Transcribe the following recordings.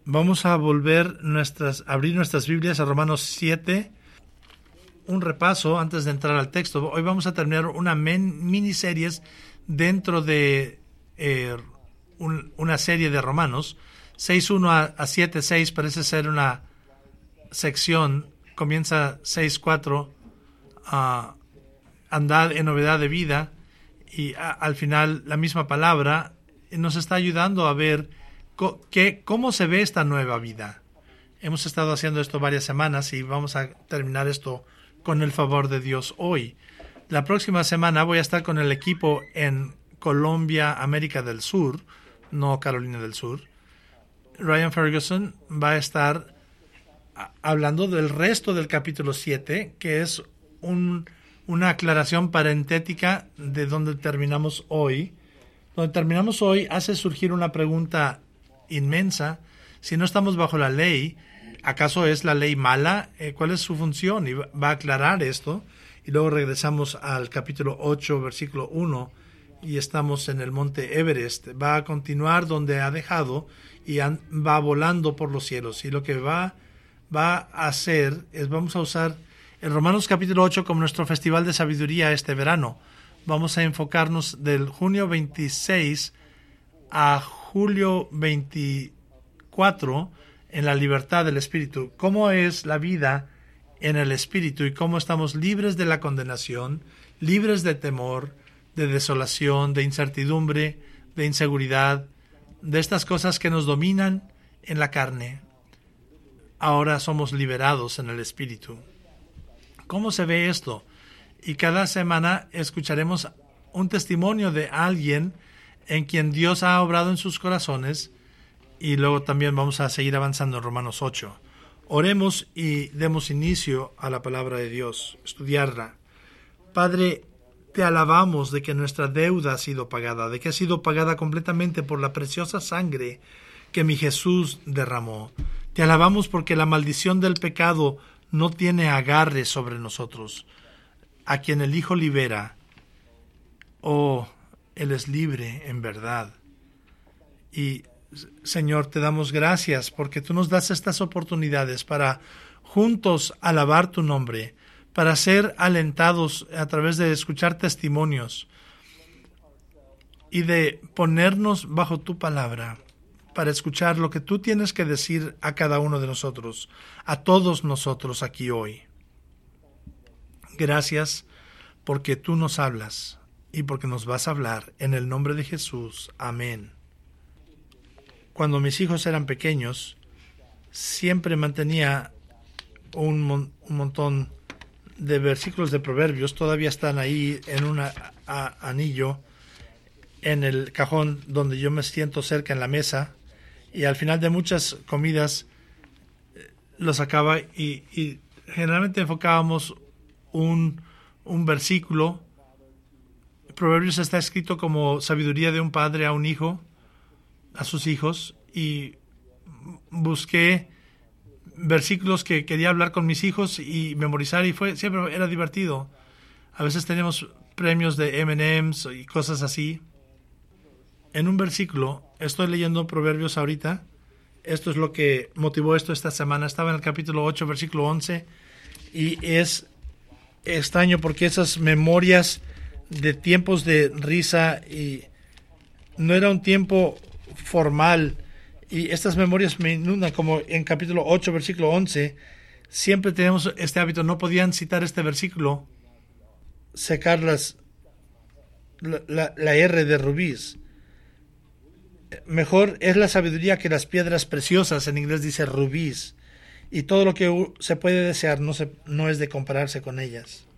Vamos a abrir nuestras Biblias a Romanos 7. Un repaso antes de entrar al texto. Hoy vamos a terminar una miniseries dentro de una serie de Romanos. 6.1 a 7.6 parece ser una sección. Comienza 6.4 a andar en novedad de vida, y al final la misma palabra nos está ayudando a ver cómo se ve esta nueva vida. Hemos estado haciendo esto varias semanas y vamos a terminar esto con el favor de Dios hoy. La próxima semana voy a estar con el equipo en Colombia, América del Sur, no Carolina del Sur. Ryan Ferguson va a estar hablando del resto del capítulo 7, que es una aclaración parentética de donde terminamos hoy. Donde terminamos hoy hace surgir una pregunta inmensa. Si no estamos bajo la ley, ¿acaso es la ley mala? ¿Cuál es su función? Y va a aclarar esto. Y luego regresamos al capítulo 8, versículo 1, y estamos en el monte Everest. Va a continuar donde ha dejado y va volando por los cielos. Y lo que va a hacer es, vamos a usar el Romanos capítulo 8 como nuestro festival de sabiduría este verano. Vamos a enfocarnos del junio 26 a julio 24 en la libertad del Espíritu. ¿Cómo es la vida en el Espíritu y cómo estamos libres de la condenación, libres de temor, de desolación, de incertidumbre, de inseguridad, de estas cosas que nos dominan en la carne? Ahora somos liberados en el Espíritu. ¿Cómo se ve esto? Y cada semana escucharemos un testimonio de alguien en quien Dios ha obrado en sus corazones, y luego también vamos a seguir avanzando en Romanos 8. Oremos y demos inicio a la palabra de Dios, estudiarla. Padre, te alabamos de que nuestra deuda ha sido pagada, de que ha sido pagada completamente por la preciosa sangre que mi Jesús derramó. Te alabamos porque la maldición del pecado no tiene agarre sobre nosotros. A quien el Hijo libera, Él es libre en verdad. Y, Señor, te damos gracias porque tú nos das estas oportunidades para juntos alabar tu nombre, para ser alentados a través de escuchar testimonios y de ponernos bajo tu palabra, para escuchar lo que tú tienes que decir a cada uno de nosotros, a todos nosotros aquí hoy. Gracias porque tú nos hablas y porque nos vas a hablar en el nombre de Jesús. Amén. Cuando mis hijos eran pequeños, siempre mantenía un montón de versículos de Proverbios. Todavía están ahí en un anillo en el cajón donde yo me siento cerca en la mesa. Y al final de muchas comidas lo sacaba y generalmente enfocábamos un versículo. Proverbios está escrito como sabiduría de un padre a un hijo, a sus hijos, y busqué versículos que quería hablar con mis hijos y memorizar, y siempre era divertido. A veces teníamos premios de M&M's y cosas así. En un versículo, estoy leyendo Proverbios ahorita, esto es lo que motivó esto esta semana, estaba en el capítulo 8, versículo 11, y es extraño porque esas memorias de tiempos de risa, y no era un tiempo formal, y estas memorias me inundan, como en capítulo 8, versículo 11, siempre tenemos este hábito, no podían citar este versículo, secar la R de rubíes. Mejor es la sabiduría que las piedras preciosas, en inglés dice rubíes, y todo lo que se puede desear no es de compararse con ellas.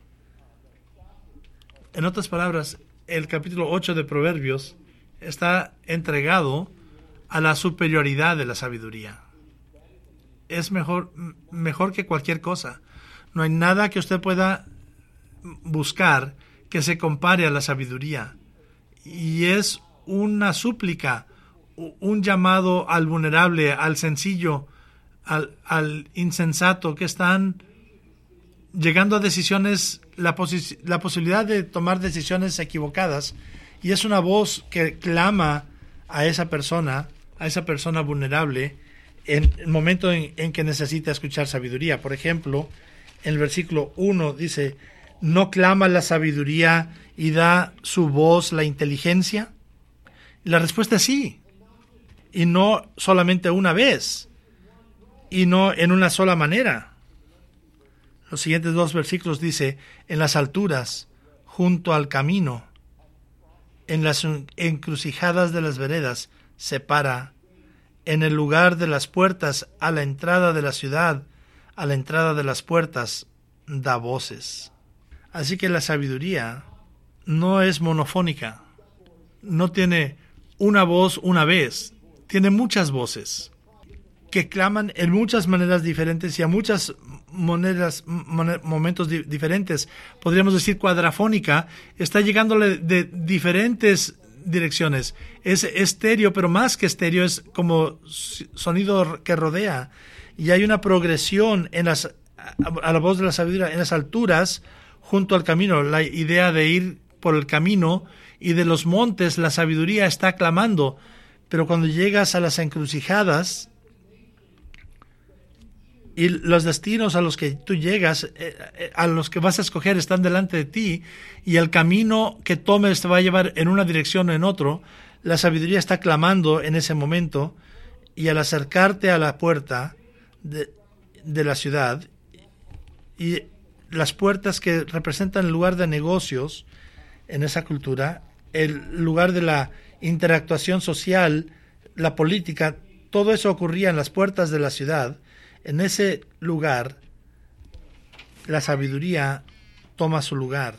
En otras palabras, el capítulo 8 de Proverbios está entregado a la superioridad de la sabiduría. Es mejor que cualquier cosa. No hay nada que usted pueda buscar que se compare a la sabiduría. Y es una súplica, un llamado al vulnerable, al sencillo, al insensato, que están llegando a decisiones, la posibilidad de tomar decisiones equivocadas, y es una voz que clama a esa persona vulnerable, en el momento en que necesita escuchar sabiduría. Por ejemplo, en el versículo 1 dice, ¿no clama la sabiduría y da su voz la inteligencia? La respuesta es sí, y no solamente una vez, y no en una sola manera. Los siguientes 2 versículos dice, en las alturas, junto al camino, en las encrucijadas de las veredas, se para, en el lugar de las puertas, a la entrada de la ciudad, a la entrada de las puertas, da voces. Así que la sabiduría no es monofónica, no tiene una voz una vez, tiene muchas voces que claman en muchas maneras diferentes y a muchas momentos diferentes. Podríamos decir cuadrafónica, está llegándole de diferentes direcciones. Es estéreo, pero más que estéreo, es como sonido que rodea. Y hay una progresión a la voz de la sabiduría en las alturas, junto al camino. La idea de ir por el camino y de los montes, la sabiduría está clamando. Pero cuando llegas a las encrucijadas y los destinos a los que tú llegas, a los que vas a escoger, están delante de ti, y el camino que tomes te va a llevar en una dirección o en otro, la sabiduría está clamando en ese momento, y al acercarte a la puerta de la ciudad, y las puertas que representan el lugar de negocios en esa cultura, el lugar de la interactuación social, la política, todo eso ocurría en las puertas de la ciudad. En ese lugar, la sabiduría toma su lugar.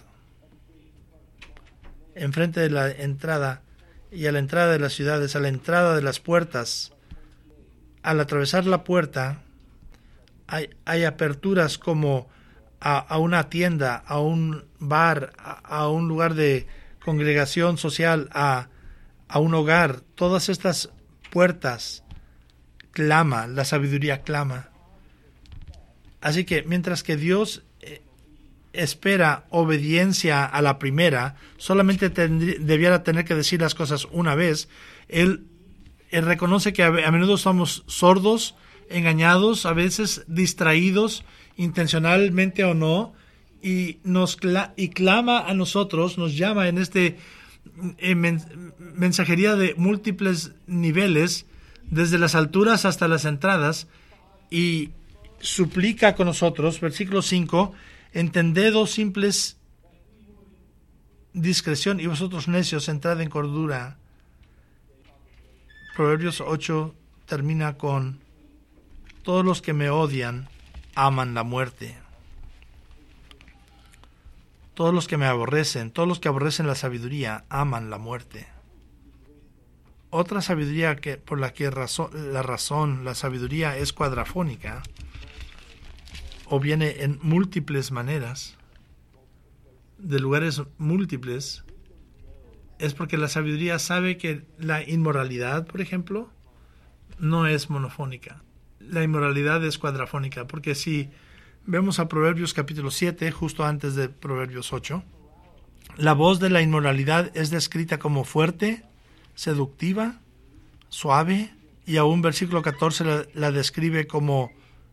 Enfrente de la entrada y a la entrada de las ciudades, a la entrada de las puertas, al atravesar la puerta, hay aperturas como a una tienda, a un bar, a un lugar de congregación social, a un hogar. Todas estas puertas clama, la sabiduría clama. Así que mientras que Dios espera obediencia a la primera, solamente debiera tener que decir las cosas una vez. Él reconoce que a menudo somos sordos, engañados, a veces distraídos, intencionalmente o no, y clama a nosotros, nos llama en mensajería de múltiples niveles, desde las alturas hasta las entradas, y suplica con nosotros. Versículo 5, entended, oh simples, discreción, y vosotros necios, entrad en cordura. Proverbios 8 termina con, todos los que me odian aman la muerte. Todos los que me aborrecen, todos los que aborrecen la sabiduría, aman la muerte. Otra sabiduría por la que la sabiduría es cuadrafónica, o viene en múltiples maneras, de lugares múltiples, es porque la sabiduría sabe que la inmoralidad, por ejemplo, no es monofónica. La inmoralidad es cuadrafónica, porque si vemos a Proverbios capítulo 7, justo antes de Proverbios 8, la voz de la inmoralidad es descrita como fuerte, seductiva, suave, y aún versículo 14 la describe como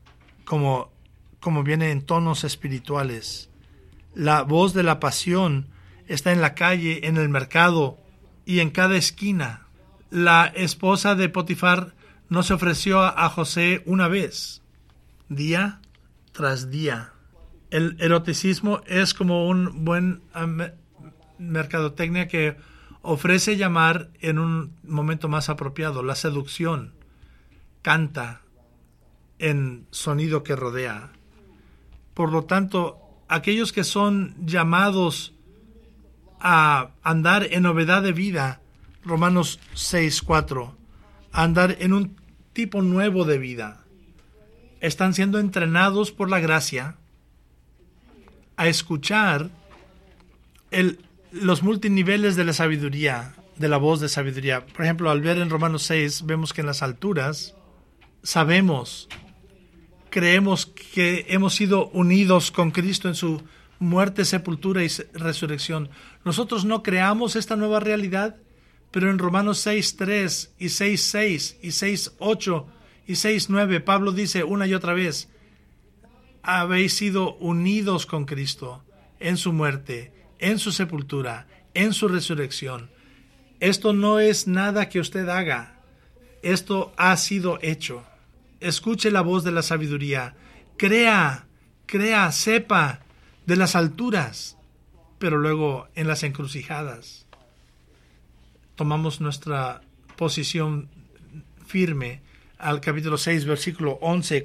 viene en tonos espirituales. La voz de la pasión está en la calle, en el mercado y en cada esquina. La esposa de Potifar no se ofreció a José una vez, día tras día. El eroticismo es como un buen mercadotecnia que ofrece llamar en un momento más apropiado. La seducción canta en sonido que rodea. Por lo tanto, aquellos que son llamados a andar en novedad de vida, Romanos 6:4, a andar en un tipo nuevo de vida, están siendo entrenados por la gracia a escuchar los multiniveles de la sabiduría, de la voz de sabiduría. Por ejemplo, al ver en Romanos 6, vemos que en las alturas creemos que hemos sido unidos con Cristo en su muerte, sepultura y resurrección. Nosotros no creamos esta nueva realidad, pero en Romanos 6:3 y 6:6 y 6:8 Y 6:9, Pablo dice una y otra vez, habéis sido unidos con Cristo en su muerte, en su sepultura, en su resurrección. Esto no es nada que usted haga. Esto ha sido hecho. Escuche la voz de la sabiduría. Crea, sepa de las alturas, pero luego en las encrucijadas tomamos nuestra posición firme. Al capítulo 6, versículo 11,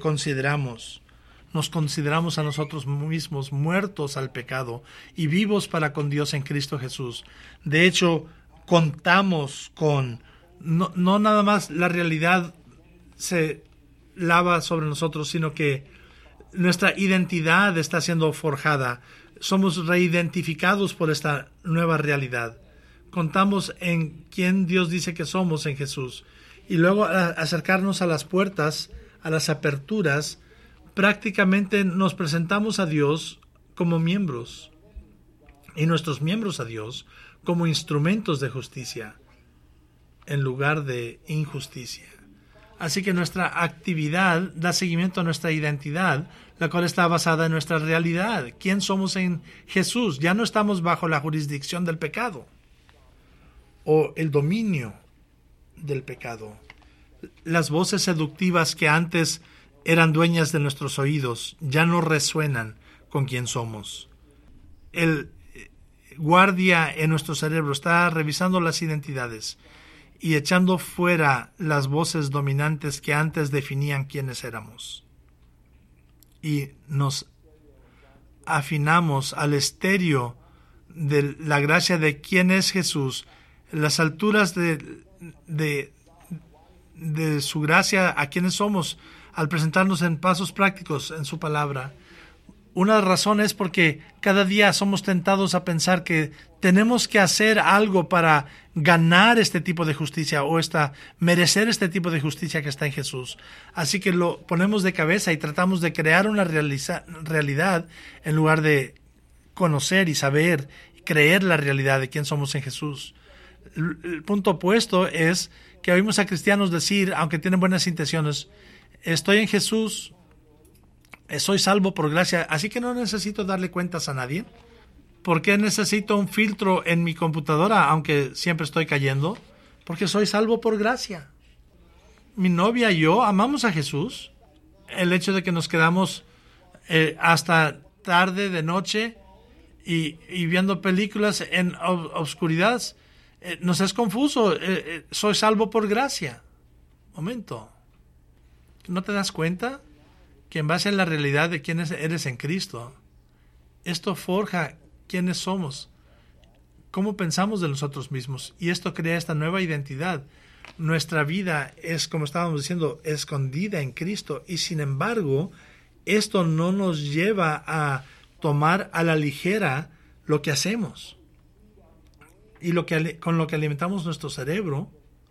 nos consideramos a nosotros mismos muertos al pecado y vivos para con Dios en Cristo Jesús. De hecho, contamos con, no nada más la realidad se lava sobre nosotros, sino que nuestra identidad está siendo forjada. Somos reidentificados por esta nueva realidad. Contamos en quién Dios dice que somos en Jesús. Y luego al acercarnos a las puertas, a las aperturas, prácticamente nos presentamos a Dios como miembros y nuestros miembros a Dios como instrumentos de justicia en lugar de injusticia. Así que nuestra actividad da seguimiento a nuestra identidad, la cual está basada en nuestra realidad. ¿Quién somos en Jesús? Ya no estamos bajo la jurisdicción del pecado o el dominio del pecado. Las voces seductivas que antes eran dueñas de nuestros oídos ya no resuenan con quién somos. El guardia en nuestro cerebro está revisando las identidades y echando fuera las voces dominantes que antes definían quiénes éramos. Y nos afinamos al estéreo de la gracia de quién es Jesús, las alturas de su gracia a quienes somos, al presentarnos en pasos prácticos en su palabra. Una razón es porque cada día somos tentados a pensar que tenemos que hacer algo para ganar este tipo de justicia o merecer este tipo de justicia que está en Jesús. Así que lo ponemos de cabeza y tratamos de crear una realidad en lugar de conocer y saber y creer la realidad de quién somos en Jesús. El punto opuesto es que oímos a cristianos decir, aunque tienen buenas intenciones, estoy en Jesús, soy salvo por gracia, así que no necesito darle cuentas a nadie. ¿Por qué necesito un filtro en mi computadora, aunque siempre estoy cayendo? Porque soy salvo por gracia. Mi novia y yo amamos a Jesús. El hecho de que nos quedamos hasta tarde de noche y viendo películas en oscuridad nos es confuso. Soy salvo por gracia. Momento. ¿No te das cuenta que en base a la realidad de quién eres en Cristo, esto forja quiénes somos, cómo pensamos de nosotros mismos, y esto crea esta nueva identidad? Nuestra vida es, como estábamos diciendo, escondida en Cristo, y sin embargo, esto no nos lleva a tomar a la ligera lo que hacemos y con lo que alimentamos nuestro cerebro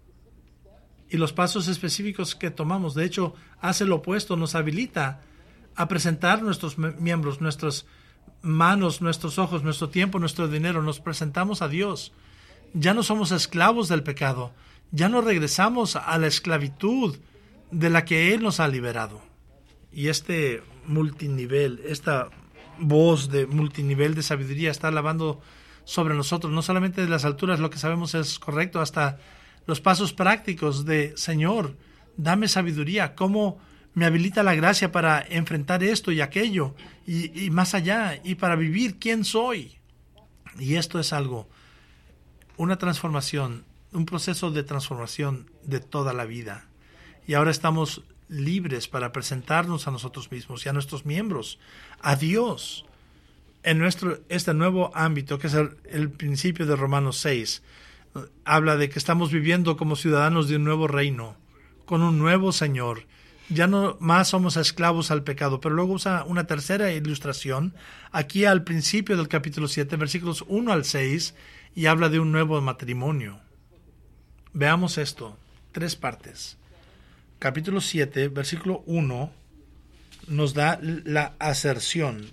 y los pasos específicos que tomamos. De hecho, hace lo opuesto, nos habilita a presentar nuestros miembros, nuestras manos, nuestros ojos, nuestro tiempo, nuestro dinero. Nos presentamos a Dios. Ya no somos esclavos del pecado. Ya no regresamos a la esclavitud de la que Él nos ha liberado. Y este multinivel, esta voz de multinivel de sabiduría está lavando sobre nosotros, no solamente de las alturas lo que sabemos es correcto, hasta los pasos prácticos de Señor, dame sabiduría, cómo me habilita la gracia para enfrentar esto y aquello y más allá, y para vivir quién soy. Y esto es algo, una transformación, un proceso de transformación de toda la vida. Y ahora estamos libres para presentarnos a nosotros mismos y a nuestros miembros, a Dios, en este nuevo ámbito que es el principio de Romanos 6. Habla de que estamos viviendo como ciudadanos de un nuevo reino, con un nuevo Señor. Ya no más somos esclavos al pecado, pero luego usa una tercera ilustración aquí al principio del capítulo 7, versículos 1 al 6, y habla de un nuevo matrimonio. Veamos esto, 3 partes. Capítulo 7, versículo 1, nos da la aserción.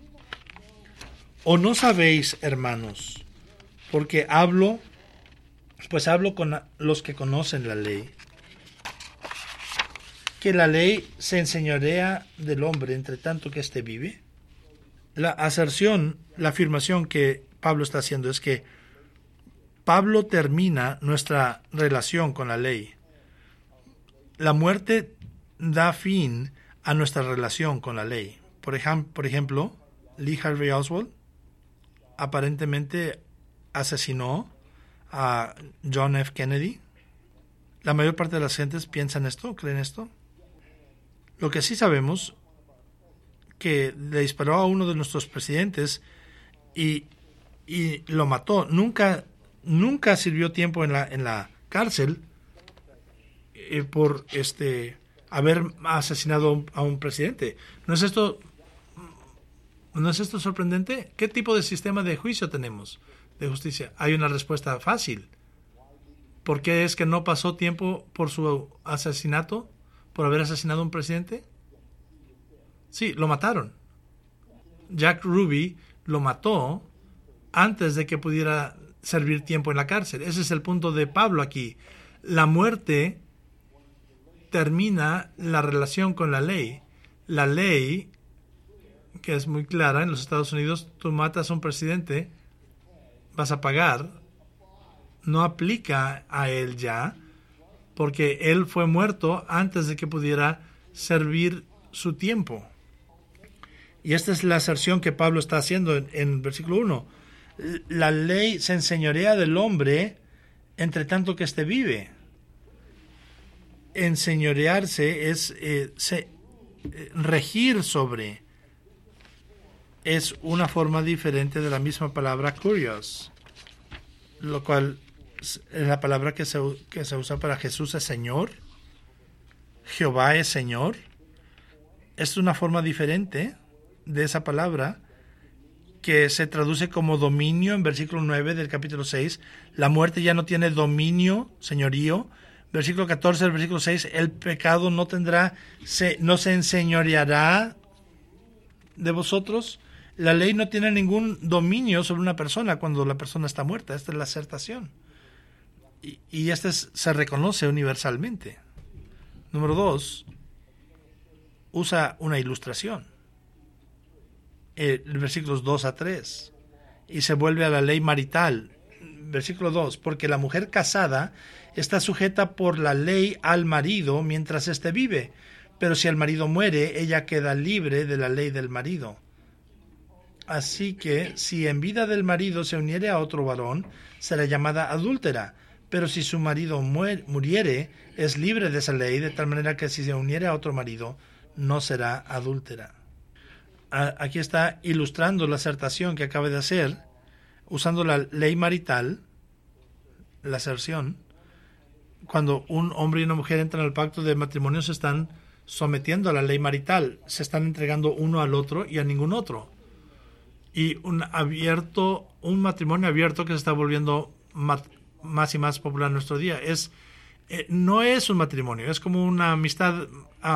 ¿O no sabéis, hermanos, porque hablo con los que conocen la ley, que la ley se enseñorea del hombre entre tanto que éste vive. La aserción, la afirmación que Pablo está haciendo es que Pablo termina nuestra relación con la ley. La muerte da fin a nuestra relación con la ley. Por ejemplo, Lee Harvey Oswald aparentemente asesinó a John F. Kennedy. La mayor parte de las gentes piensan esto, creen esto. Lo que sí sabemos, que le disparó a uno de nuestros presidentes y lo mató. Nunca sirvió tiempo en la cárcel por haber asesinado a un presidente. ¿No es esto sorprendente? ¿Qué tipo de sistema de juicio tenemos, de justicia? Hay una respuesta fácil. ¿Por qué es que no pasó tiempo por su asesinato, por haber asesinado a un presidente? Sí, lo mataron. Jack Ruby lo mató antes de que pudiera servir tiempo en la cárcel. Ese es el punto de Pablo aquí. La muerte termina la relación con la ley. La ley, que es muy clara en los Estados Unidos, tú matas a un presidente, vas a pagar, no aplica a él ya, porque él fue muerto antes de que pudiera servir su tiempo. Y esta es la aserción que Pablo está haciendo en versículo 1. La ley se enseñorea del hombre entre tanto que éste vive. Enseñorearse es regir sobre. Es una forma diferente de la misma palabra kurios, lo cual es la palabra que se usa para Jesús es Señor. Jehová es Señor. Es una forma diferente de esa palabra que se traduce como dominio en versículo 9 del capítulo 6. La muerte ya no tiene dominio, señorío. Versículo 14 del versículo 6, el pecado no se enseñoreará de vosotros. La ley no tiene ningún dominio sobre una persona cuando la persona está muerta. Esta es la asertación. Y se reconoce universalmente. Número 2, usa una ilustración. Versículos 2 a 3. Y se vuelve a la ley marital. Versículo 2, porque la mujer casada está sujeta por la ley al marido mientras éste vive, pero si el marido muere, ella queda libre de la ley del marido. Así que si en vida del marido se uniere a otro varón, será llamada adúltera, pero si su marido muriere, es libre de esa ley, de tal manera que si se uniere a otro marido, no será adúltera. Aquí está ilustrando la asertación que acaba de hacer, usando la ley marital, la aserción. Cuando un hombre y una mujer entran al pacto de matrimonio, se están sometiendo a la ley marital, se están entregando uno al otro y a ningún otro. Y un matrimonio abierto que se está volviendo más y más popular en nuestro día, no es un matrimonio, es como una amistad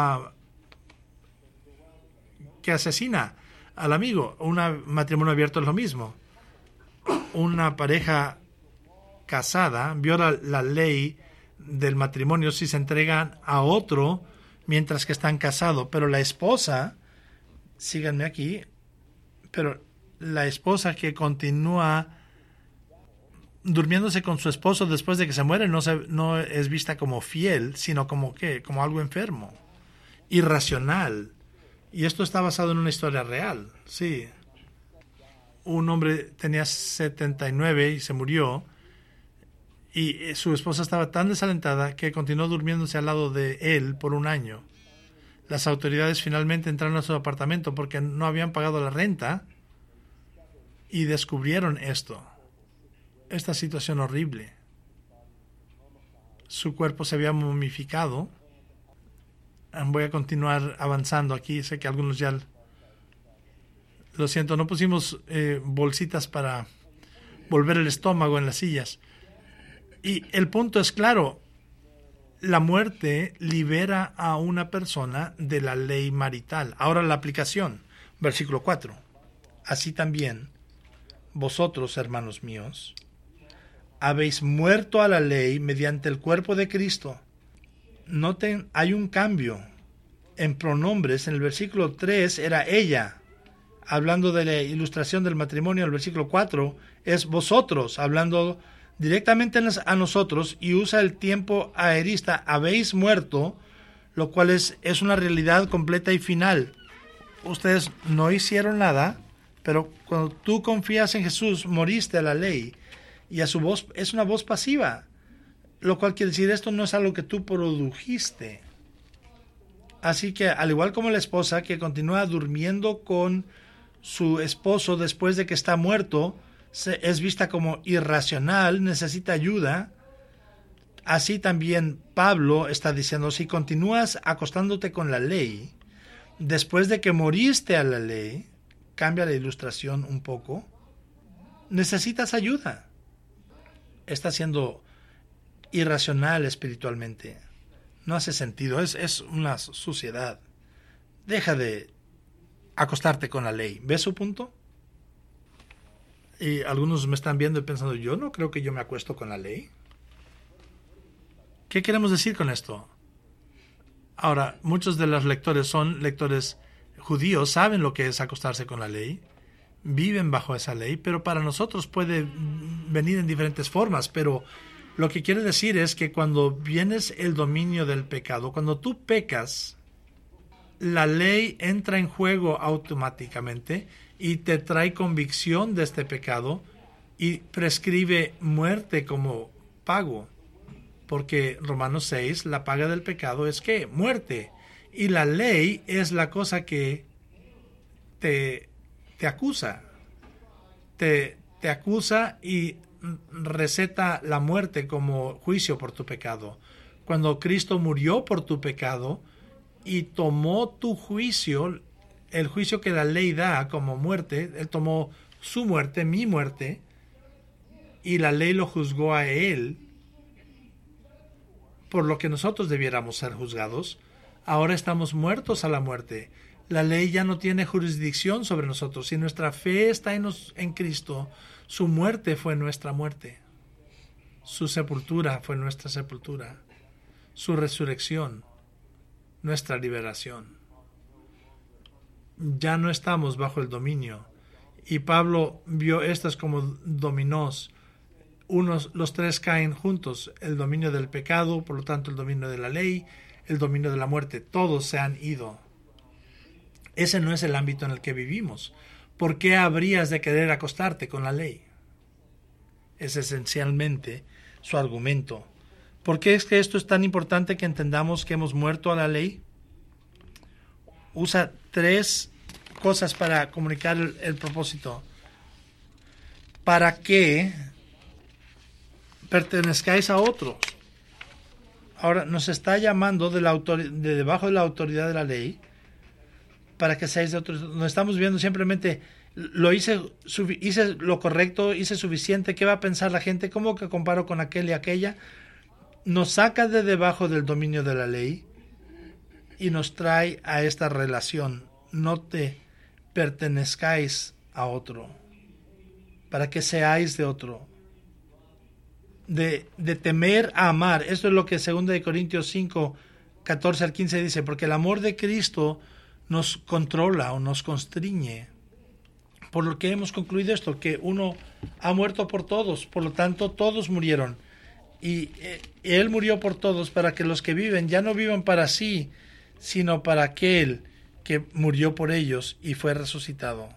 que asesina al amigo. Un matrimonio abierto es lo mismo. Una pareja casada viola la ley del matrimonio si se entregan a otro mientras que están casados, pero la esposa, síganme aquí, pero la esposa que continúa durmiéndose con su esposo después de que se muere no es vista como fiel, sino como algo enfermo, irracional. Y esto está basado en una historia real, sí. Un hombre tenía 79 y se murió, y su esposa estaba tan desalentada que continuó durmiéndose al lado de él por un año. Las autoridades finalmente entraron a su apartamento porque no habían pagado la renta y descubrieron esta situación horrible. Su cuerpo se había momificado. Voy a continuar avanzando aquí. Sé que algunos ya... Lo siento, no pusimos bolsitas para volver el estómago en las sillas. Y el punto es claro. La muerte libera a una persona de la ley marital. Ahora la aplicación. Versículo 4. Así también, vosotros, hermanos míos, habéis muerto a la ley mediante el cuerpo de Cristo. Noten, hay un cambio. en pronombres. En el versículo 3 era ella, hablando de la ilustración del matrimonio. El versículo 4 es vosotros, hablando directamente a nosotros, y usa el tiempo aorista, habéis muerto, lo cual es una realidad completa y final. Ustedes no hicieron nada, pero cuando tú confías en Jesús, moriste a la ley, y a su voz es una voz pasiva, lo cual quiere decir, esto no es algo que tú produjiste. Así que, al igual como la esposa que continúa durmiendo con su esposo después de que está muerto, es vista como irracional, necesita ayuda, así también Pablo está diciendo, si continúas acostándote con la ley, después de que moriste a la ley, cambia la ilustración un poco, necesitas ayuda. Está siendo irracional espiritualmente. No hace sentido, es una suciedad. Deja de acostarte con la ley. ¿Ves su punto? Y algunos me están viendo y pensando, yo no creo que yo me acuesto con la ley. ¿Qué queremos decir con esto? Ahora, muchos de los lectores son lectores judíos, saben lo que es acostarse con la ley, viven bajo esa ley, pero para nosotros puede venir en diferentes formas. Pero lo que quiere decir es que cuando vienes el dominio del pecado, cuando tú pecas, la ley entra en juego automáticamente y te trae convicción de este pecado y prescribe muerte como pago. Porque Romanos 6, la paga del pecado es ¿qué? Muerte. Y la ley es la cosa que te acusa. Te acusa y receta la muerte como juicio por tu pecado. Cuando Cristo murió por tu pecado y tomó tu juicio, el juicio que la ley da como muerte, Él tomó su muerte, mi muerte, y la ley lo juzgó a Él por lo que nosotros debiéramos ser juzgados. Ahora estamos muertos a la muerte. La ley ya no tiene jurisdicción sobre nosotros. Si nuestra fe está en Cristo, su muerte fue nuestra muerte. Su sepultura fue nuestra sepultura. Su resurrección, nuestra liberación. Ya no estamos bajo el dominio. Y Pablo vio estas como dominós. Los tres caen juntos, el dominio del pecado, por lo tanto el dominio de la ley, el dominio de la muerte, todos se han ido. Ese no es el ámbito en el que vivimos. ¿Por qué habrías de querer acostarte con la ley? Es esencialmente su argumento. ¿Por qué es que esto es tan importante que entendamos que hemos muerto a la ley? Usa tres cosas para comunicar el propósito. ¿Para qué pertenezcáis a otros? Ahora nos está llamando de debajo de la autoridad de la ley para que seáis de otros. No estamos viendo simplemente hice lo correcto, hice suficiente. ¿Qué va a pensar la gente? ¿Cómo que comparo con aquel y aquella? Nos saca de debajo del dominio de la ley y nos trae a esta relación. No te pertenezcáis a otro, para que seáis de otro. De temer a amar. Esto es lo que 2 de Corintios 5, 14 al 15 dice, porque el amor de Cristo nos controla o nos constriñe. Por lo que hemos concluido esto, que uno ha muerto por todos, por lo tanto todos murieron. Y Él murió por todos para que los que viven ya no vivan para sí, sino para aquel que murió por ellos y fue resucitado.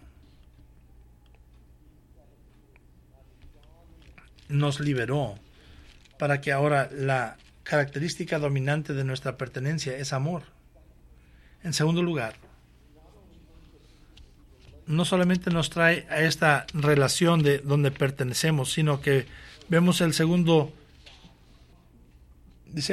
Nos liberó para que ahora la característica dominante de nuestra pertenencia es amor. En segundo lugar, no solamente nos trae a esta relación de donde pertenecemos, sino que vemos el segundo, dice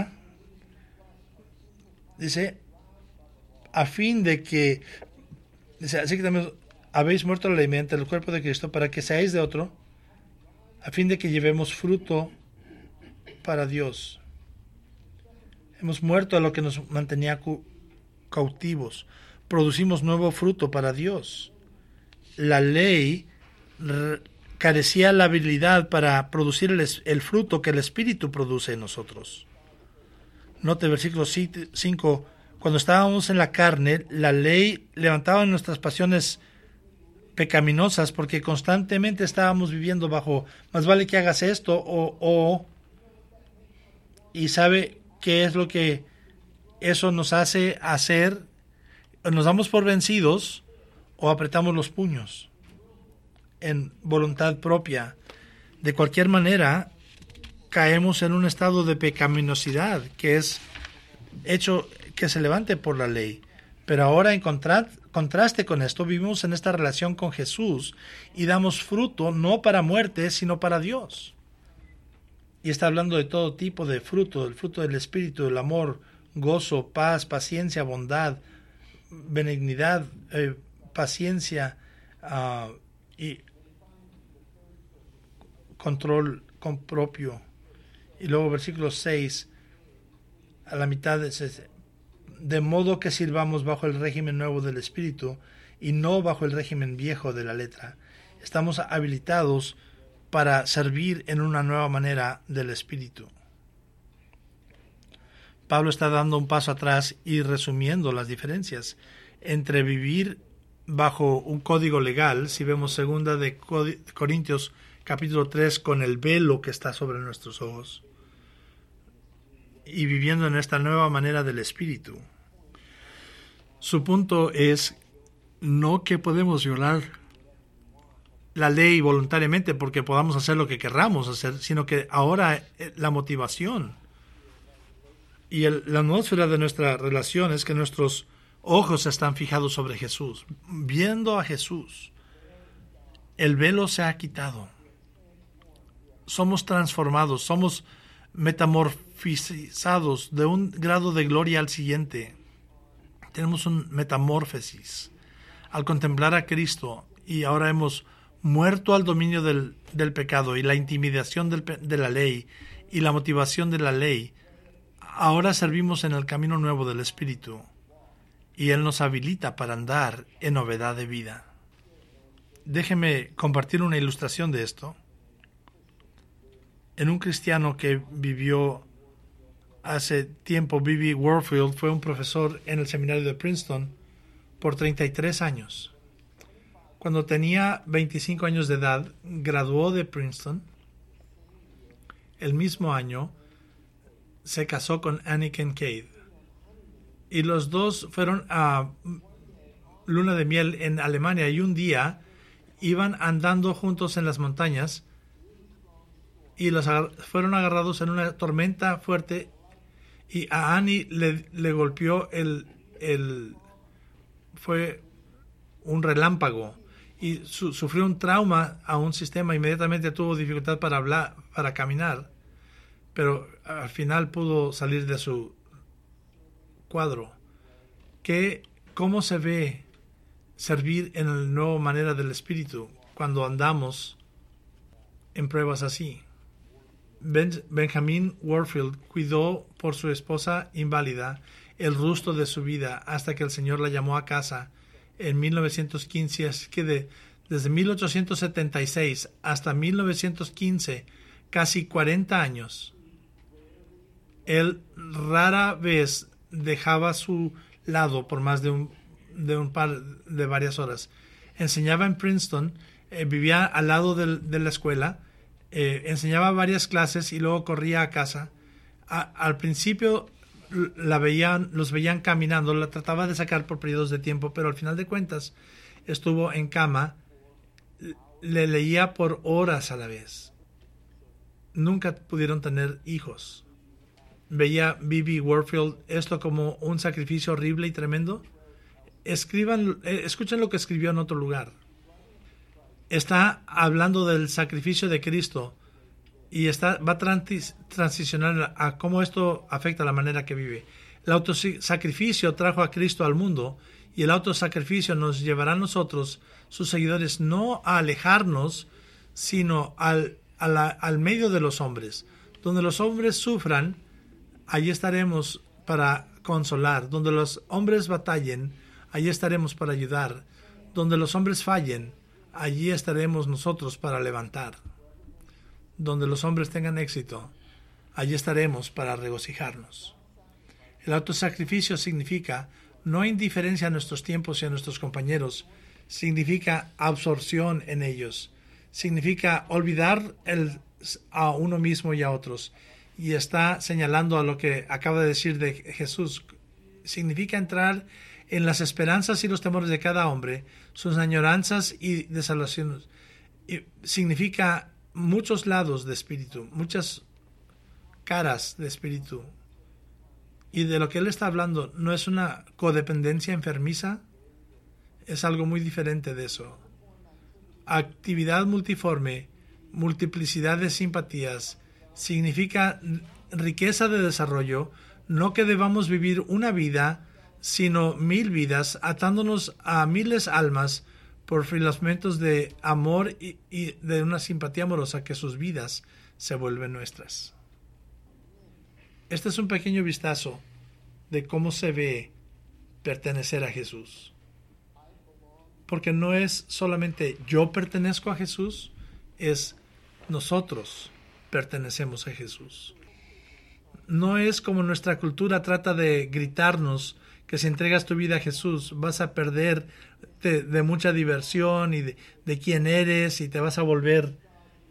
a fin de que, dice, así que también habéis muerto la ley mediante el cuerpo de Cristo para que seáis de otro, a fin de que llevemos fruto para Dios. Hemos muerto a lo que nos mantenía cautivos. Producimos nuevo fruto para Dios. La ley carecía la habilidad para producir el fruto que el Espíritu produce en nosotros. Note versículo 5, Cuando estábamos en la carne, la ley levantaba nuestras pasiones pecaminosas porque constantemente estábamos viviendo bajo, más vale que hagas esto y sabe qué es lo que eso nos hace hacer. Nos damos por vencidos o apretamos los puños en voluntad propia. De cualquier manera, caemos en un estado de pecaminosidad que es hecho que se levante por la ley. Pero ahora, en contraste con esto, vivimos en esta relación con Jesús y damos fruto no para muerte, sino para Dios. Y está hablando de todo tipo de fruto, el fruto del Espíritu, el amor, gozo, paz, paciencia, bondad, benignidad, paciencia y control propio. Y luego versículo 6, a la mitad, de modo que sirvamos bajo el régimen nuevo del Espíritu y no bajo el régimen viejo de la letra. Estamos habilitados para servir en una nueva manera del Espíritu. Pablo está dando un paso atrás y resumiendo las diferencias entre vivir bajo un código legal, si vemos segunda de Corintios capítulo 3, con el velo que está sobre nuestros ojos, y viviendo en esta nueva manera del Espíritu. Su punto es no que podemos violar la ley voluntariamente porque podamos hacer lo que querramos hacer, sino que ahora la motivación y la atmósfera de nuestra relación es que nuestros ojos están fijados sobre Jesús, viendo a Jesús. El velo se ha quitado. Somos transformados, somos metamorfizados de un grado de gloria al siguiente. Tenemos un metamorfosis al contemplar a Cristo, y ahora hemos muerto al dominio del pecado y la intimidación de la ley y la motivación de la ley. Ahora servimos en el camino nuevo del Espíritu y Él nos habilita para andar en novedad de vida. Déjeme compartir una ilustración de esto. En un cristiano que vivió hace tiempo, B.B. Warfield fue un profesor en el seminario de Princeton por 33 años. Cuando tenía 25 años de edad, graduó de Princeton. El mismo año se casó con Annie Kincaid. Y los dos fueron a luna de miel en Alemania, y un día iban andando juntos en las montañas y fueron agarrados en una tormenta fuerte, y a Annie le golpeó fue un relámpago y sufrió un trauma a un sistema. Inmediatamente tuvo dificultad para hablar, para caminar, pero al final pudo salir de su cuadro. ¿Cómo se ve servir en la nueva manera del Espíritu cuando andamos en pruebas así? Benjamin Warfield cuidó por su esposa inválida el resto de su vida hasta que el Señor la llamó a casa en 1915, así que desde 1876 hasta 1915, casi 40 años, él rara vez dejaba su lado por más de varias horas. Enseñaba en Princeton, vivía al lado de la escuela, enseñaba varias clases y luego corría a casa. Al principio los veían caminando, la trataba de sacar por periodos de tiempo, pero al final de cuentas estuvo en cama, le leía por horas a la vez. Nunca pudieron tener hijos. Veía B.B. Warfield esto como un sacrificio horrible y tremendo. Escuchen lo que escribió en otro lugar. Está hablando del sacrificio de Cristo y va a transicionar a cómo esto afecta la manera que vive. El autosacrificio trajo a Cristo al mundo, y el autosacrificio nos llevará a nosotros, sus seguidores, no a alejarnos, sino al medio de los hombres. Donde los hombres sufran, allí estaremos para consolar. Donde los hombres batallen, allí estaremos para ayudar. Donde los hombres fallen, allí estaremos nosotros para levantar. Donde los hombres tengan éxito, allí estaremos para regocijarnos. El autosacrificio significa no indiferencia a nuestros tiempos y a nuestros compañeros, significa absorción en ellos, significa olvidar a uno mismo y a otros. Y está señalando a lo que acaba de decir de Jesús. Significa entrar en las esperanzas y los temores de cada hombre, sus añoranzas y desolaciones. Y significa muchos lados de espíritu, muchas caras de espíritu. Y de lo que él está hablando no es una codependencia enfermiza, es algo muy diferente de eso. Actividad multiforme, multiplicidad de simpatías, significa riqueza de desarrollo, no que debamos vivir una vida, sino 1000 vidas, atándonos a miles almas por filamentos de amor y de una simpatía amorosa que sus vidas se vuelven nuestras. Este es un pequeño vistazo de cómo se ve pertenecer a Jesús. Porque no es solamente yo pertenezco a Jesús, es nosotros pertenecemos a Jesús. No es como nuestra cultura trata de gritarnos que si entregas tu vida a Jesús vas a perder de mucha diversión y de quién eres y te vas a volver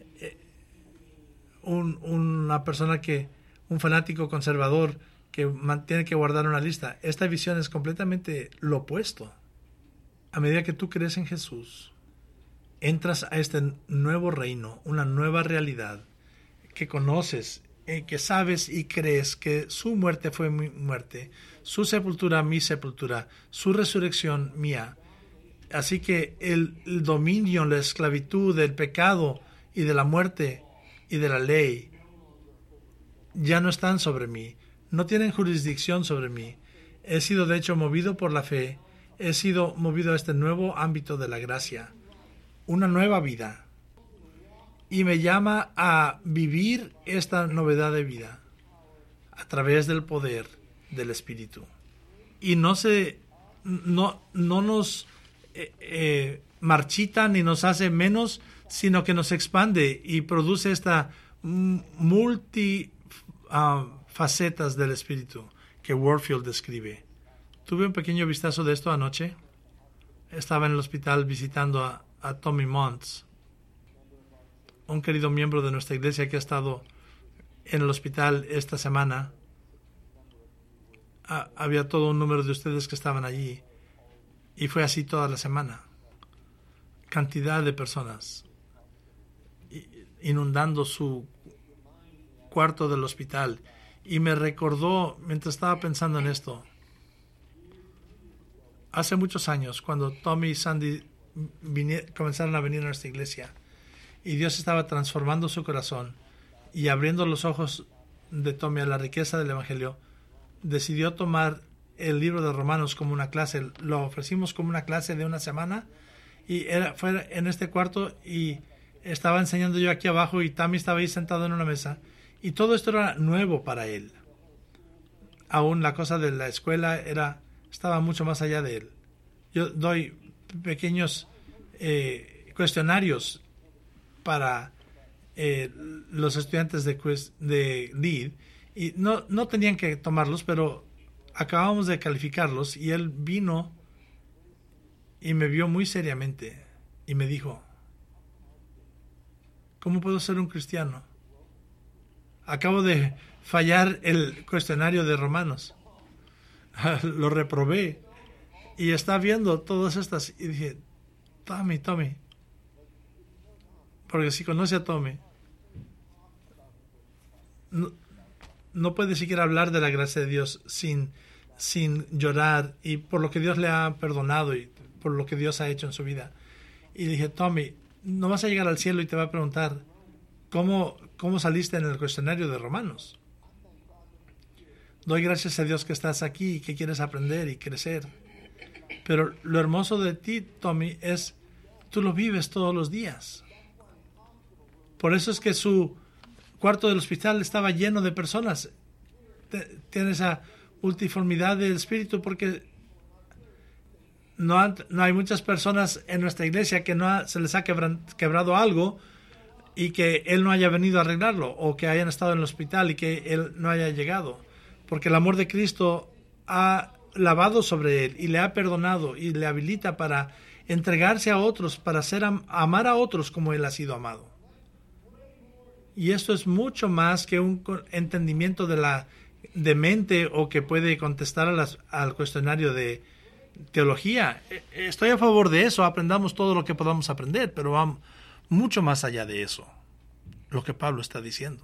una persona un fanático conservador que tiene que guardar una lista. Esta visión es completamente lo opuesto. A medida que tú crees en Jesús, entras a este nuevo reino, una nueva realidad que conoces, que sabes y crees que su muerte fue mi muerte, su sepultura mi sepultura, su resurrección mía. Así que el dominio, la esclavitud del pecado y de la muerte y de la ley ya no están sobre mí, no tienen jurisdicción sobre mí. He sido de hecho movido por la fe, he sido movido a este nuevo ámbito de la gracia, una nueva vida. Y me llama a vivir esta novedad de vida a través del poder del Espíritu. Y no nos marchita ni nos hace menos, sino que nos expande y produce esta facetas del Espíritu que Warfield describe. Tuve un pequeño vistazo de esto anoche. Estaba en el hospital visitando a Tommy Monts, un querido miembro de nuestra iglesia que ha estado en el hospital esta semana. Había todo un número de ustedes que estaban allí y fue así toda la semana. Cantidad de personas inundando su cuarto del hospital. Y me recordó, mientras estaba pensando en esto, hace muchos años, cuando Tommy y Sandy comenzaron a venir a nuestra iglesia, y Dios estaba transformando su corazón y abriendo los ojos de Tommy a la riqueza del Evangelio, decidió tomar el libro de Romanos como una clase. Lo ofrecimos como una clase de una semana y fue en este cuarto y estaba enseñando yo aquí abajo y Tommy estaba ahí sentado en una mesa y todo esto era nuevo para él. Aún la cosa de la escuela estaba mucho más allá de él. Yo doy pequeños cuestionarios para los estudiantes de Lead y no tenían que tomarlos, pero acabamos de calificarlos y él vino y me vio muy seriamente y me dijo: ¿cómo puedo ser un cristiano? Acabo de fallar el cuestionario de Romanos. Lo reprobé y está viendo todas estas y dije: Tommy, porque si conoce a Tommy, no puede siquiera hablar de la gracia de Dios sin llorar y por lo que Dios le ha perdonado y por lo que Dios ha hecho en su vida. Y dije: Tommy, no vas a llegar al cielo y te va a preguntar cómo saliste en el cuestionario de Romanos. Doy gracias a Dios que estás aquí y que quieres aprender y crecer. Pero lo hermoso de ti, Tommy, es tú lo vives todos los días. Por eso es que su cuarto del hospital estaba lleno de personas. Tiene esa multiformidad del espíritu porque no hay muchas personas en nuestra iglesia que se les ha quebrado algo y que él no haya venido a arreglarlo o que hayan estado en el hospital y que él no haya llegado. porque el amor de Cristo ha lavado sobre él y le ha perdonado y le habilita para entregarse a otros, para amar a otros como él ha sido amado. Y esto es mucho más que un entendimiento de mente o que puede contestar al cuestionario de teología. Estoy a favor de eso, aprendamos todo lo que podamos aprender, pero vamos mucho más allá de eso, lo que Pablo está diciendo.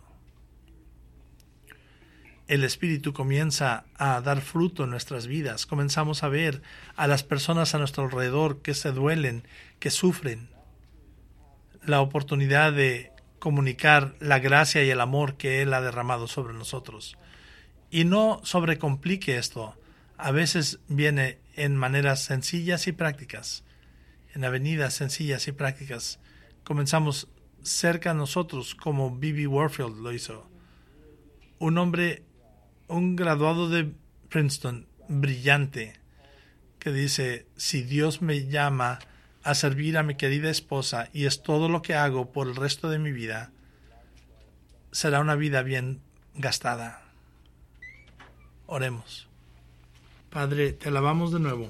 El Espíritu comienza a dar fruto en nuestras vidas. Comenzamos a ver a las personas a nuestro alrededor que se duelen, que sufren. La oportunidad de comunicar la gracia y el amor que Él ha derramado sobre nosotros. Y no sobrecomplique esto. A veces viene en maneras sencillas y prácticas, en avenidas sencillas y prácticas. Comenzamos cerca a nosotros, como B.B. Warfield lo hizo. Un hombre, un graduado de Princeton, brillante, que dice: si Dios me llama a servir a mi querida esposa y es todo lo que hago por el resto de mi vida, será una vida bien gastada. Oremos. Padre, te alabamos de nuevo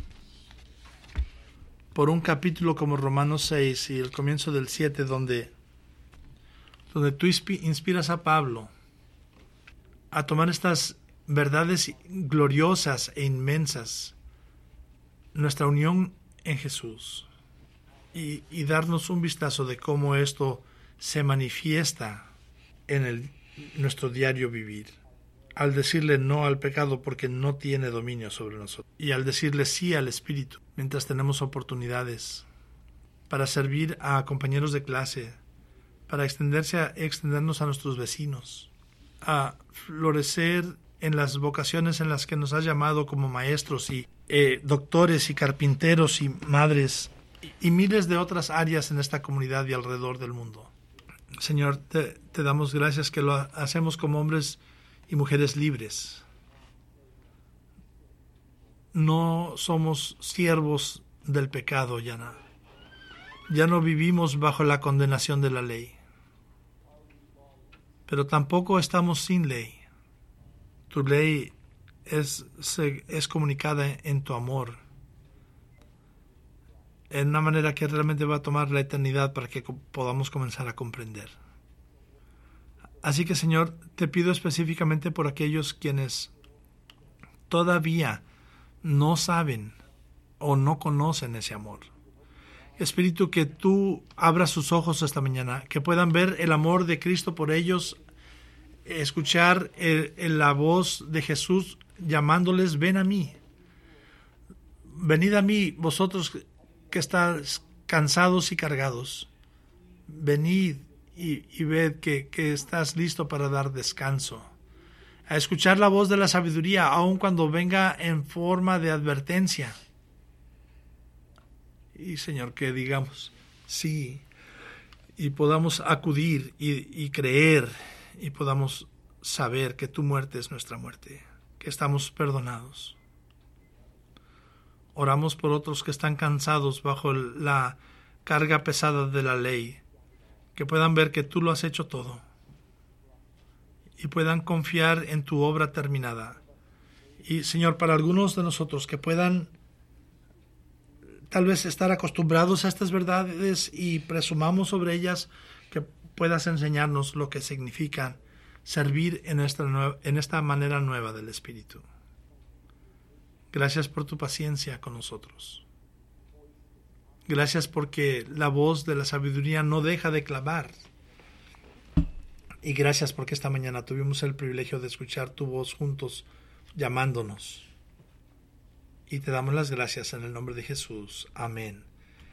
por un capítulo como Romanos 6 y el comienzo del 7, donde tú inspiras a Pablo a tomar estas verdades gloriosas e inmensas, nuestra unión en Jesús, y darnos un vistazo de cómo esto se manifiesta en nuestro diario vivir, al decirle no al pecado porque no tiene dominio sobre nosotros, y al decirle sí al Espíritu mientras tenemos oportunidades para servir a compañeros de clase, para extendernos a nuestros vecinos, a florecer en las vocaciones en las que nos has llamado como maestros y doctores y carpinteros y madres y miles de otras áreas en esta comunidad y alrededor del mundo. Señor, te damos gracias que lo hacemos como hombres y mujeres libres. No somos siervos del pecado ya. Ya no vivimos bajo la condenación de la ley. Pero tampoco estamos sin ley. Tu ley es comunicada en tu amor, en una manera que realmente va a tomar la eternidad para que podamos comenzar a comprender. Así que, Señor, te pido específicamente por aquellos quienes todavía no saben o no conocen ese amor. Espíritu, que tú abras sus ojos esta mañana, que puedan ver el amor de Cristo por ellos, escuchar la voz de Jesús llamándoles: ven a mí, venid a mí, vosotros que estáis cansados y cargados, venid y ved que estás listo para dar descanso. A escuchar la voz de la sabiduría, aun cuando venga en forma de advertencia. Y, Señor, que digamos sí y podamos acudir y creer y podamos saber que tu muerte es nuestra muerte, que estamos perdonados. Oramos por otros que están cansados bajo la carga pesada de la ley, que puedan ver que tú lo has hecho todo y puedan confiar en tu obra terminada. Y, Señor, para algunos de nosotros que puedan tal vez estar acostumbrados a estas verdades y presumamos sobre ellas, que puedas enseñarnos lo que significan servir en esta manera nueva del Espíritu. Gracias por tu paciencia con nosotros. Gracias porque la voz de la sabiduría no deja de clamar. Y gracias porque esta mañana tuvimos el privilegio de escuchar tu voz juntos llamándonos. Y te damos las gracias en el nombre de Jesús. Amén.